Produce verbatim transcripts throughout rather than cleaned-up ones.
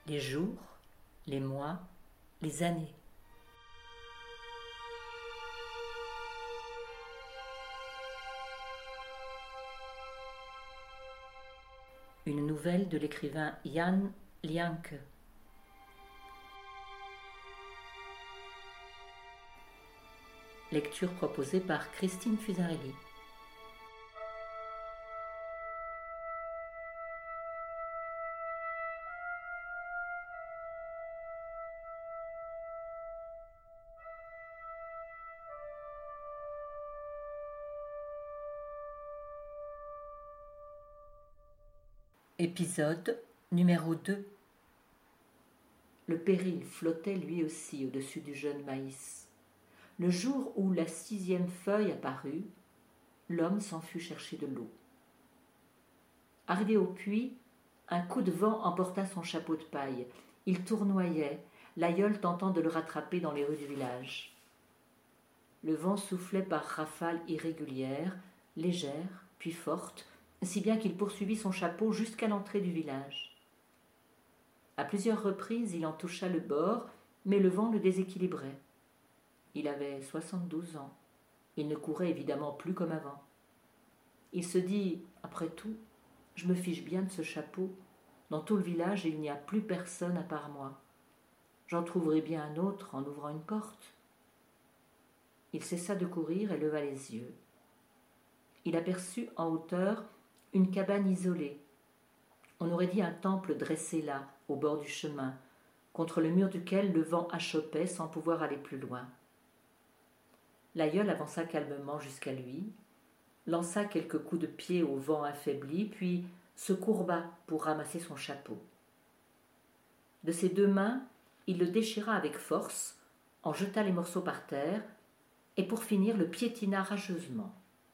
les jours, les mois, les années. Une nouvelle de l'écrivain Jan Lianke. Lecture proposée par Christine Fusarelli. Épisode numéro deux. Le péril flottait lui aussi au-dessus du jeune maïs. Le jour où la sixième feuille apparut, l'homme s'en fut chercher de l'eau. Arrivé au puits, un coup de vent emporta son chapeau de paille. Il tournoyait, l'aïeul tentant de le rattraper dans les rues du village. Le vent soufflait par rafales irrégulières, légères, puis fortes, si bien qu'il poursuivit son chapeau jusqu'à l'entrée du village. À plusieurs reprises, il en toucha le bord, mais le vent le déséquilibrait. Il avait soixante-douze ans. Il ne courait évidemment plus comme avant. Il se dit, après tout, je me fiche bien de ce chapeau. Dans tout le village, il n'y a plus personne à part moi. J'en trouverai bien un autre en ouvrant une porte. Il cessa de courir et leva les yeux. Il aperçut en hauteur une cabane isolée. On aurait dit un temple dressé là, au bord du chemin, contre le mur duquel le vent achoppait sans pouvoir aller plus loin. L'aïeul avança calmement jusqu'à lui, lança quelques coups de pied au vent affaibli, puis se courba pour ramasser son chapeau. De ses deux mains, il le déchira avec force, en jeta les morceaux par terre, et pour finir le piétina rageusement.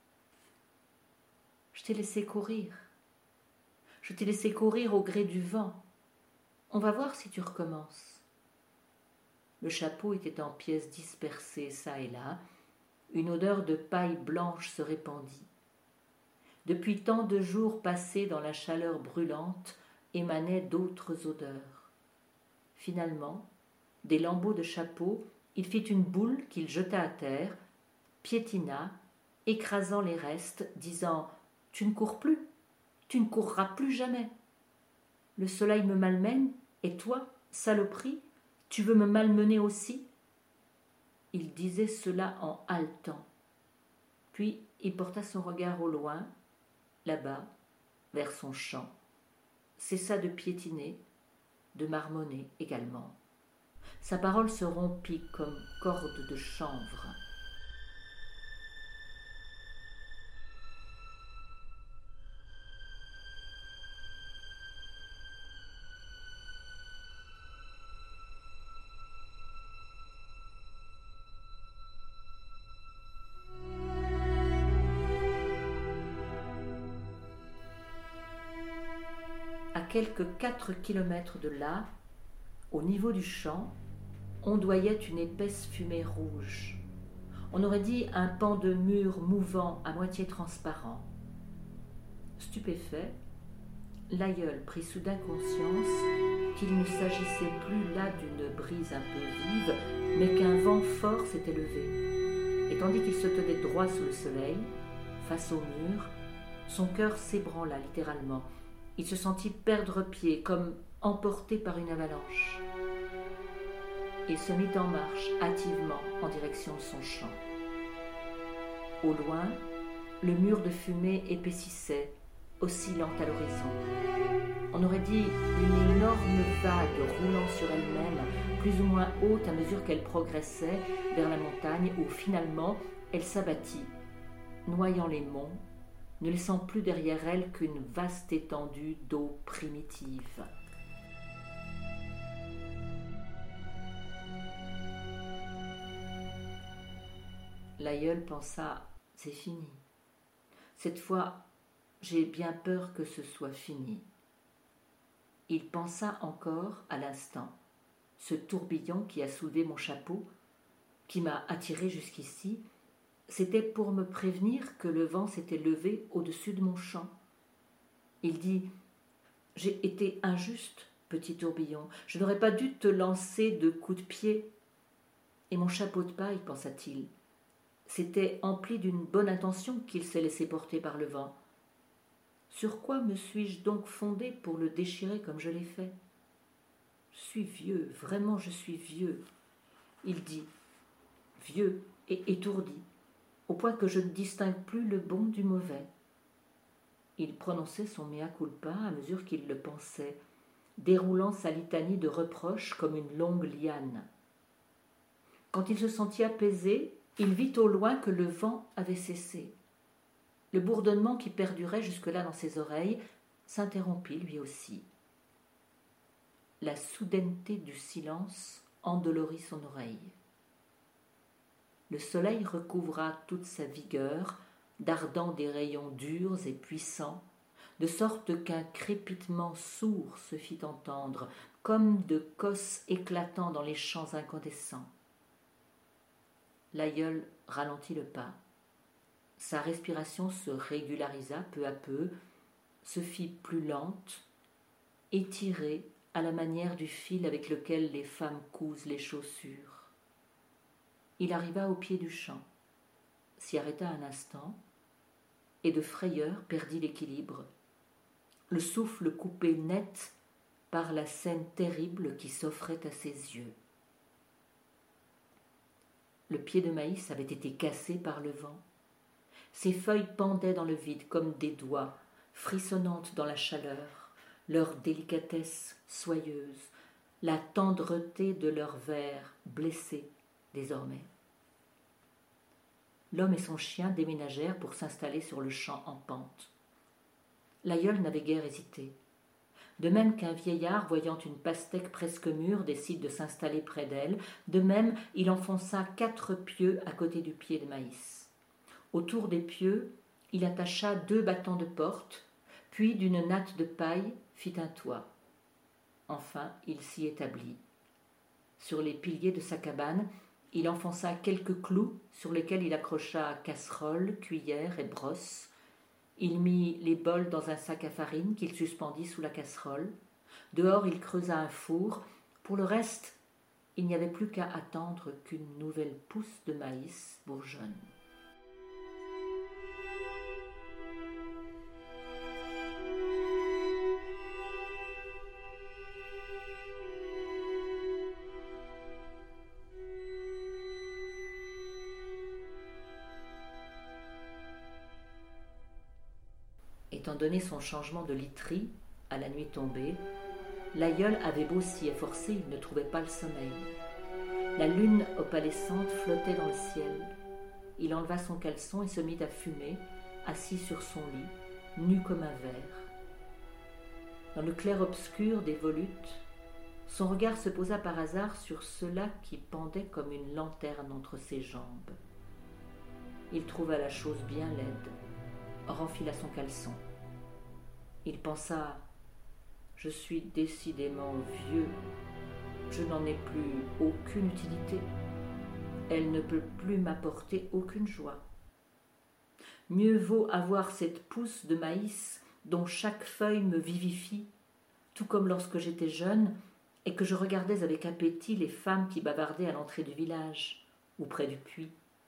Je t'ai laissé courir. Je t'ai laissé courir au gré du vent. On va voir si tu recommences. Le chapeau était en pièces dispersées çà et là. Une odeur de paille blanche se répandit. Depuis tant de jours passés dans la chaleur brûlante, émanaient d'autres odeurs. Finalement, des lambeaux de chapeau, il fit une boule qu'il jeta à terre, piétina, écrasant les restes, disant « Tu ne cours plus, tu ne courras plus jamais. Le soleil me malmène, et toi, saloperie, tu veux me malmener aussi ?» Il disait cela en haletant. Puis il porta son regard au loin, là-bas, vers son champ, cessa de piétiner, de marmonner également. Sa parole se rompit comme corde de chanvre. À quelques quatre kilomètres de là, au niveau du champ, ondoyait une épaisse fumée rouge. On aurait dit un pan de mur mouvant à moitié transparent. Stupéfait, l'aïeul prit soudain conscience qu'il ne s'agissait plus là d'une brise un peu vive, mais qu'un vent fort s'était levé. Et tandis qu'il se tenait droit sous le soleil, face au mur, son cœur s'ébranla littéralement. Il se sentit perdre pied, comme emporté par une avalanche. Il se mit en marche hâtivement en direction de son champ. Au loin, le mur de fumée épaississait, oscillant à l'horizon. On aurait dit une énorme vague roulant sur elle-même, plus ou moins haute à mesure qu'elle progressait vers la montagne, où finalement elle s'abattit, noyant les monts, ne laissant plus derrière elle qu'une vaste étendue d'eau primitive. L'aïeul pensa « C'est fini. Cette fois, j'ai bien peur que ce soit fini. » Il pensa encore à l'instant. Ce tourbillon qui a soulevé mon chapeau, qui m'a attiré jusqu'ici, c'était pour me prévenir que le vent s'était levé au-dessus de mon champ. Il dit « J'ai été injuste, petit tourbillon. Je n'aurais pas dû te lancer de coups de pied. Et mon chapeau de paille, pensa-t-il. C'était empli d'une bonne intention qu'il s'est laissé porter par le vent. Sur quoi me suis-je donc fondé pour le déchirer comme je l'ai fait? Je suis vieux, vraiment je suis vieux, il dit, vieux et étourdi, au point que je ne distingue plus le bon du mauvais. Il prononçait son mea culpa à mesure qu'il le pensait, déroulant sa litanie de reproches comme une longue liane. Quand il se sentit apaisé, il vit au loin que le vent avait cessé. Le bourdonnement qui perdurait jusque-là dans ses oreilles s'interrompit lui aussi. La soudaineté du silence endolorit son oreille. Le soleil recouvra toute sa vigueur, dardant des rayons durs et puissants, de sorte qu'un crépitement sourd se fit entendre, comme de cosses éclatant dans les champs incandescents. L'aïeul ralentit le pas. Sa respiration se régularisa peu à peu, se fit plus lente, étirée à la manière du fil avec lequel les femmes cousent les chaussures. Il arriva au pied du champ, s'y arrêta un instant, et de frayeur perdit l'équilibre, le souffle coupé net par la scène terrible qui s'offrait à ses yeux. Le pied de maïs avait été cassé par le vent. Ses feuilles pendaient dans le vide comme des doigts, frissonnantes dans la chaleur, leur délicatesse soyeuse, la tendreté de leurs vers blessés désormais. L'homme et son chien déménagèrent pour s'installer sur le champ en pente. L'aïeul n'avait guère hésité. De même qu'un vieillard, voyant une pastèque presque mûre, décide de s'installer près d'elle, de même il enfonça quatre pieux à côté du pied de maïs. Autour des pieux, il attacha deux battants de porte, puis d'une natte de paille fit un toit. Enfin, il s'y établit. Sur les piliers de sa cabane, il enfonça quelques clous sur lesquels il accrocha casseroles, cuillères et brosses. Il mit les bols dans un sac à farine qu'il suspendit sous la casserole. Dehors, il creusa un four. Pour le reste, il n'y avait plus qu'à attendre qu'une nouvelle pousse de maïs bourgeonne. Étant donné son changement de literie, à la nuit tombée, l'aïeul avait beau s'y efforcer, il ne trouvait pas le sommeil. La lune opalescente flottait dans le ciel. Il enleva son caleçon et se mit à fumer, assis sur son lit, nu comme un verre. Dans le clair-obscur des volutes, son regard se posa par hasard sur cela qui pendait comme une lanterne entre ses jambes. Il trouva la chose bien laide, renfila son caleçon. Il pensa « Je suis décidément vieux, je n'en ai plus aucune utilité, elle ne peut plus m'apporter aucune joie. Mieux vaut avoir cette pousse de maïs dont chaque feuille me vivifie, tout comme lorsque j'étais jeune et que je regardais avec appétit les femmes qui bavardaient à l'entrée du village ou près du puits. »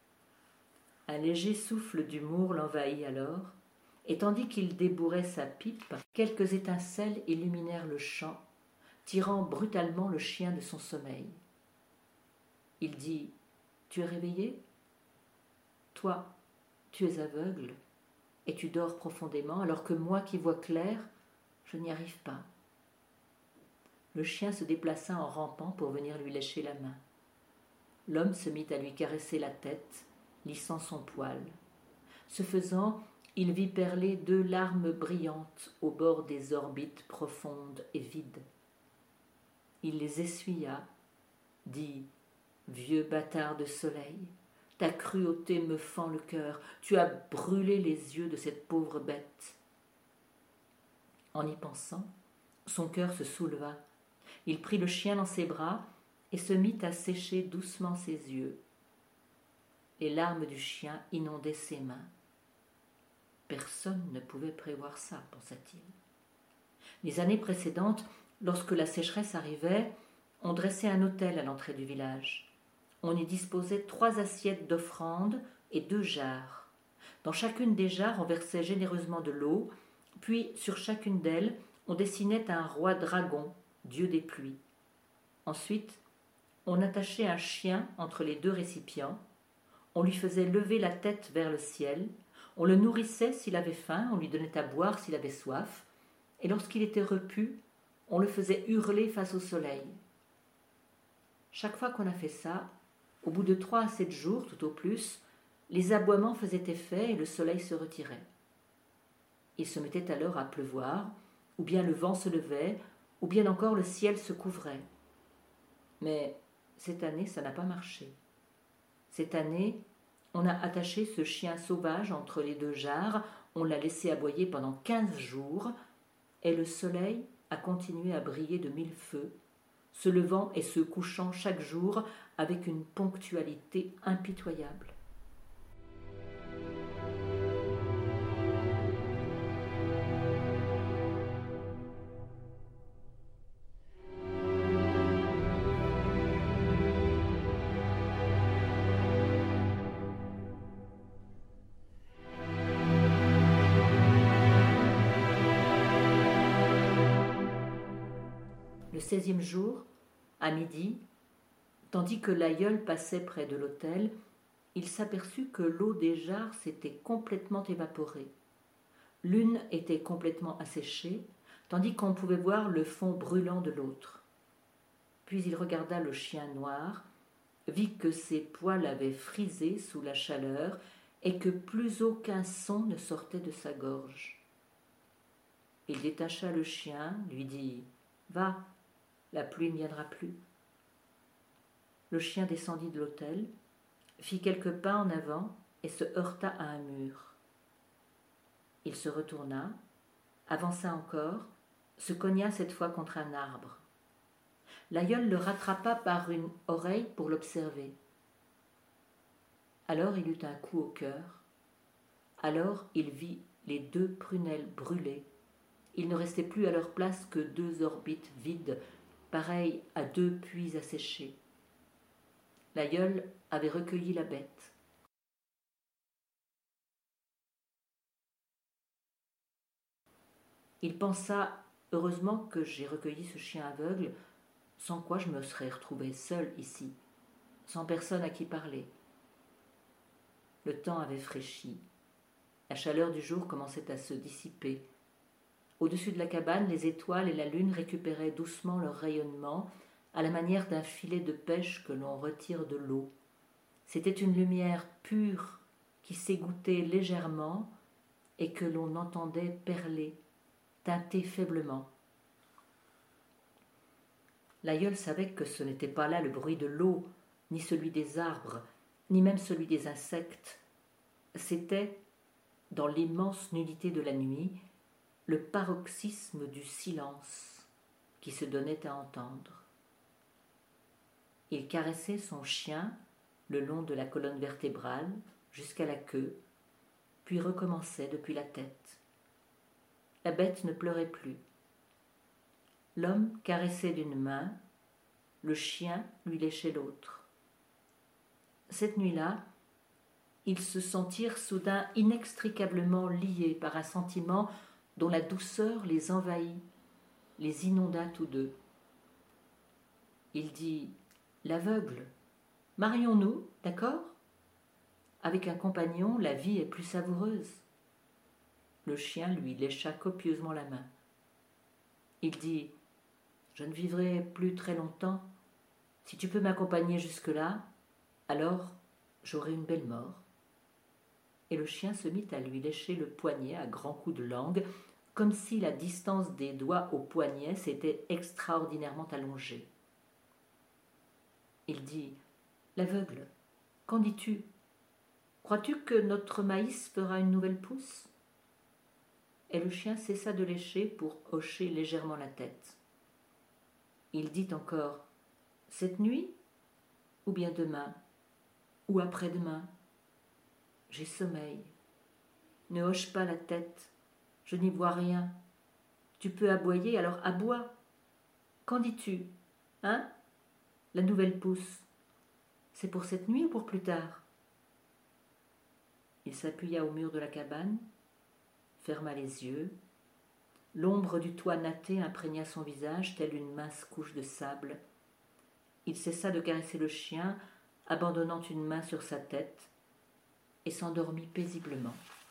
Un léger souffle d'humour l'envahit alors, et tandis qu'il débourrait sa pipe, quelques étincelles illuminèrent le champ, tirant brutalement le chien de son sommeil. Il dit « Tu es réveillé ? Toi, tu es aveugle, et tu dors profondément, alors que moi qui vois clair, je n'y arrive pas. » Le chien se déplaça en rampant pour venir lui lécher la main. L'homme se mit à lui caresser la tête, lissant son poil. Ce faisant, il vit perler deux larmes brillantes au bord des orbites profondes et vides. Il les essuya, dit « Vieux bâtard de soleil, ta cruauté me fend le cœur, tu as brûlé les yeux de cette pauvre bête. » En y pensant, son cœur se souleva. Il prit le chien dans ses bras et se mit à sécher doucement ses yeux. Les larmes du chien inondaient ses mains. Personne ne pouvait prévoir ça, pensa-t-il. Les années précédentes Lorsque la sécheresse arrivait, on dressait un autel à l'entrée du village. On y disposait trois assiettes d'offrandes et deux jarres. Dans chacune des jarres, on versait généreusement de l'eau, puis sur chacune d'elles, on dessinait un roi dragon, dieu des pluies. Ensuite, on attachait un chien entre les deux récipients, on lui faisait lever la tête vers le ciel, on le nourrissait s'il avait faim, on lui donnait à boire s'il avait soif, et lorsqu'il était repu, on le faisait hurler face au soleil. Chaque fois qu'on a fait ça, au bout de trois à sept jours, tout au plus, les aboiements faisaient effet et le soleil se retirait. Il se mettait alors à pleuvoir, ou bien le vent se levait, ou bien encore le ciel se couvrait. Mais cette année, ça n'a pas marché. Cette année, on a attaché ce chien sauvage entre les deux jarres, on l'a laissé aboyer pendant quinze jours, et le soleil a continué à briller de mille feux, se levant et se couchant chaque jour avec une ponctualité impitoyable. Le seizième jour, à midi, tandis que l'aïeul passait près de l'autel, il s'aperçut que l'eau des jarres s'était complètement évaporée. L'une était complètement asséchée, tandis qu'on pouvait voir le fond brûlant de l'autre. Puis il regarda le chien noir, vit que ses poils avaient frisé sous la chaleur et que plus aucun son ne sortait de sa gorge. Il détacha le chien, lui dit « Va, la pluie ne viendra plus. » Le chien descendit de l'autel, fit quelques pas en avant et se heurta à un mur. Il se retourna, avança encore, se cogna cette fois contre un arbre. L'aïeul le rattrapa par une oreille pour l'observer. Alors il eut un coup au cœur. Alors il vit les deux prunelles brûlées. Il ne restait plus à leur place que deux orbites vides, pareilles à deux puits asséchés. L'aïeul avait recueilli la bête. Il pensa, heureusement que j'ai recueilli ce chien aveugle, sans quoi je me serais retrouvé seul ici, sans personne à qui parler. Le temps avait fraîchi. La chaleur du jour commençait à se dissiper. Au-dessus de la cabane, les étoiles et la lune récupéraient doucement leur rayonnement, à la manière d'un filet de pêche que l'on retire de l'eau. C'était une lumière pure qui s'égouttait légèrement et que l'on entendait perler, teinter faiblement. L'aïeul savait que ce n'était pas là le bruit de l'eau, ni celui des arbres, ni même celui des insectes. C'était, dans l'immense nudité de la nuit, le paroxysme du silence qui se donnait à entendre. Il caressait son chien le long de la colonne vertébrale jusqu'à la queue, puis recommençait depuis la tête. La bête ne pleurait plus. L'homme caressait d'une main, le chien lui léchait l'autre. Cette nuit-là, ils se sentirent soudain inextricablement liés par un sentiment dont la douceur les envahit, les inonda tous deux. Il dit « L'aveugle, marions-nous, d'accord ? Avec un compagnon, la vie est plus savoureuse. » Le chien lui lécha copieusement la main. Il dit « Je ne vivrai plus très longtemps. Si tu peux m'accompagner jusque-là, alors j'aurai une belle mort. » Et le chien se mit à lui lécher le poignet à grands coups de langue, comme si la distance des doigts au poignet s'était extraordinairement allongée. Il dit « L'aveugle, qu'en dis-tu ? Crois-tu que notre maïs fera une nouvelle pousse ?» Et le chien cessa de lécher pour hocher légèrement la tête. Il dit encore « Cette nuit ? Ou bien demain ? Ou après-demain ? J'ai sommeil. Ne hoche pas la tête. Je n'y vois rien. Tu peux aboyer, alors aboie. Qu'en dis-tu? Hein? La nouvelle pousse. C'est pour cette nuit ou pour plus tard? Il s'appuya au mur de la cabane, ferma les yeux. L'ombre du toit natté imprégna son visage telle une mince couche de sable. Il cessa de caresser le chien, abandonnant une main sur sa tête, et s'endormit paisiblement.